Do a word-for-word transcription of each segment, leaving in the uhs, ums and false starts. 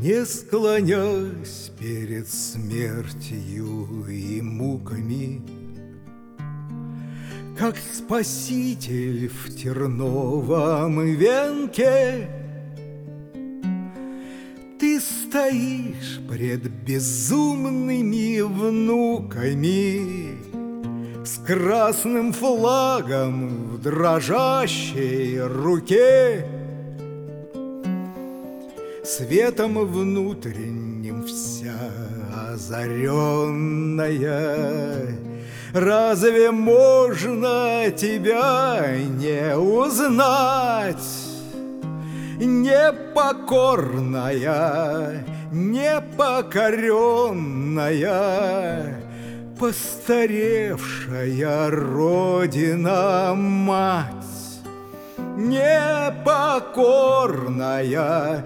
Не склонясь перед смертью и муками, как Спаситель в терновом венке, ты стоишь пред безумными внуками с красным флагом в дрожащей руке. Светом внутренним вся озаренная, разве можно тебя не узнать? Непокорная, непокоренная, постаревшая Родина-мать. Непокорная,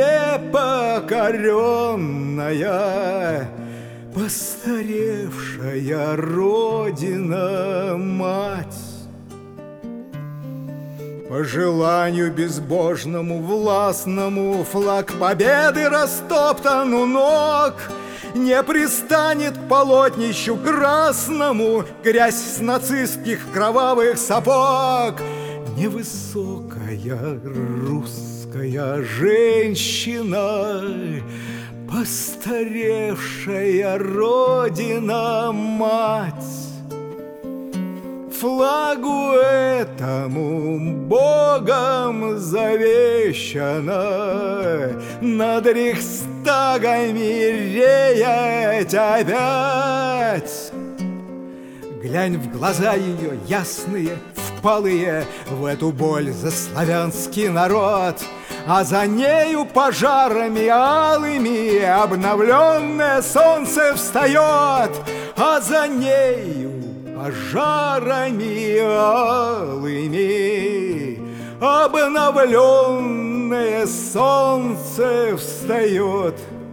непокоренная, постаревшая Родина-мать. По желанию безбожному, властному, флаг победы растоптан у ног. Не пристанет к полотнищу красному грязь с нацистских кровавых сапог. Невысокая русская женщина, постаревшая Родина-мать. Флагу этому Богом завещано над Рейхстагами реять опять. Глянь в глаза ее ясные, впалые, в эту боль за славянский народ, а за нею пожарами алыми обновленное солнце встает, а за нею пожарами алыми обновленное солнце встает.